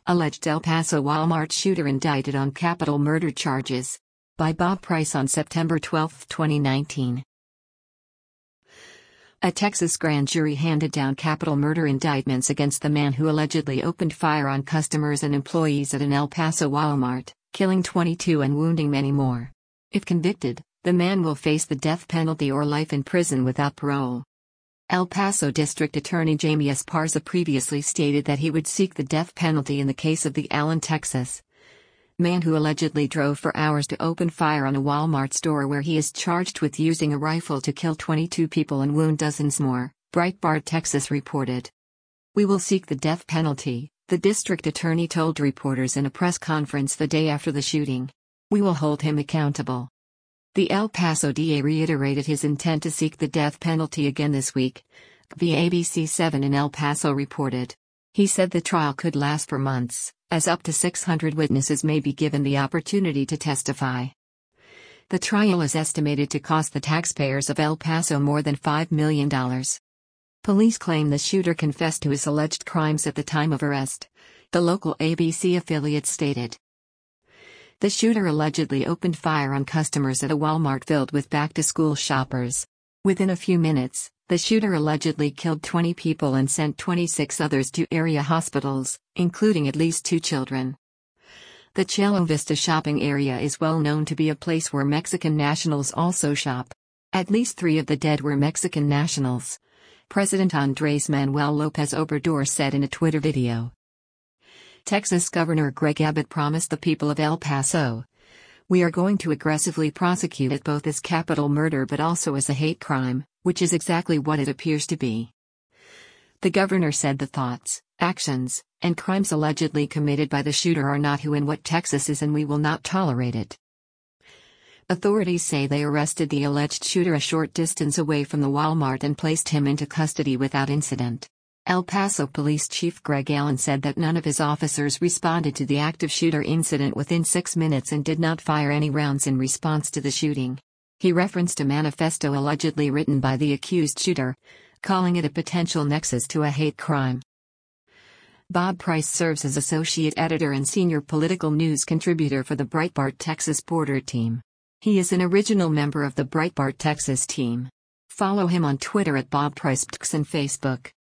Alleged El Paso Walmart shooter indicted on capital murder charges. By Bob Price on September 12, 2019. A Texas grand jury handed down capital murder indictments against the man who allegedly opened fire on customers and employees at an El Paso Walmart, killing 22 and wounding many more. If convicted, the man will face the death penalty or life in prison without parole. El Paso District Attorney Jamie Esparza previously stated that he would seek the death penalty in the case of the Allen, Texas man who allegedly drove for hours to open fire on a Walmart store where he is charged with using a rifle to kill 22 people and wound dozens more, Breitbart Texas reported. "We will seek the death penalty," the district attorney told reporters in a press conference the day after the shooting. "We will hold him accountable." The El Paso DA reiterated his intent to seek the death penalty again this week, the ABC7 in El Paso reported. He said the trial could last for months, as up to 600 witnesses may be given the opportunity to testify. The trial is estimated to cost the taxpayers of El Paso more than $5 million. Police claim the shooter confessed to his alleged crimes at the time of arrest, the local ABC affiliate stated. The shooter allegedly opened fire on customers at a Walmart filled with back-to-school shoppers. Within a few minutes, the shooter allegedly killed 20 people and sent 26 others to area hospitals, including at least 2 children. The Chelo Vista shopping area is well known to be a place where Mexican nationals also shop. At least 3 of the dead were Mexican nationals, President Andrés Manuel López Obrador said in a Twitter video. Texas Governor Greg Abbott promised the people of El Paso, "We are going to aggressively prosecute it both as capital murder but also as a hate crime, which is exactly what it appears to be." The governor said the thoughts, actions, and crimes allegedly committed by the shooter are not who and what Texas is, and we will not tolerate it. Authorities say they arrested the alleged shooter a short distance away from the Walmart and placed him into custody without incident. El Paso Police Chief Greg Allen said that none of his officers responded to the active shooter incident within 6 minutes and did not fire any rounds in response to the shooting. He referenced a manifesto allegedly written by the accused shooter, calling it a potential nexus to a hate crime. Bob Price serves as associate editor and senior political news contributor for the Breitbart Texas Border Team. He is an original member of the Breitbart Texas team. Follow him on Twitter at BobPricePTX and Facebook.